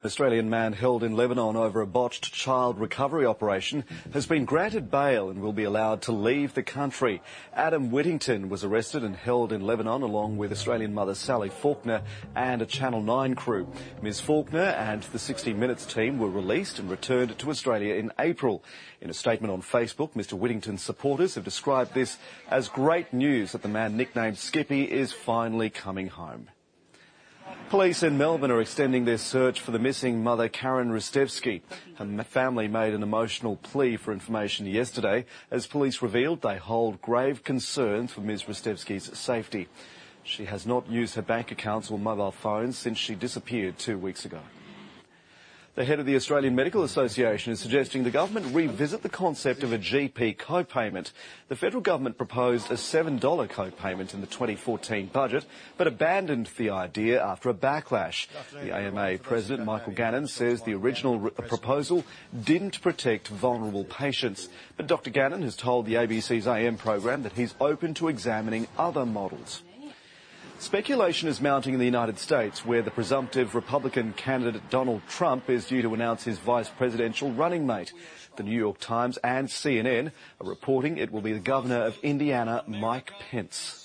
Australian man held in Lebanon over a botched child recovery operation has been granted bail and will be allowed to leave the country. Adam Whittington was arrested and held in Lebanon along with Australian mother Sally Faulkner and a Channel 9 crew. Ms Faulkner and the 60 Minutes team were released and returned to Australia in April. In a statement on Facebook, Mr Whittington's supporters have described this as great news that the man nicknamed Skippy is finally coming home. Police in Melbourne are extending their search for the missing mother Karen Ristevski. Her family made an emotional plea for information yesterday as police revealed they hold grave concerns for Ms Ristevski's safety. She has not used her bank accounts or mobile phones since she disappeared 2 weeks ago. The head of the Australian Medical Association is suggesting the government revisit the concept of a GP co-payment. The federal government proposed a $7 co-payment in the 2014 budget, but abandoned the idea after a backlash. The AMA President Michael Gannon says the original proposal didn't protect vulnerable patients. But Dr Gannon has told the ABC's AM program that he's open to examining other models. Speculation is mounting in the United States, where the presumptive Republican candidate Donald Trump is due to announce his vice presidential running mate. The New York Times and CNN are reporting it will be the governor of Indiana, Mike Pence.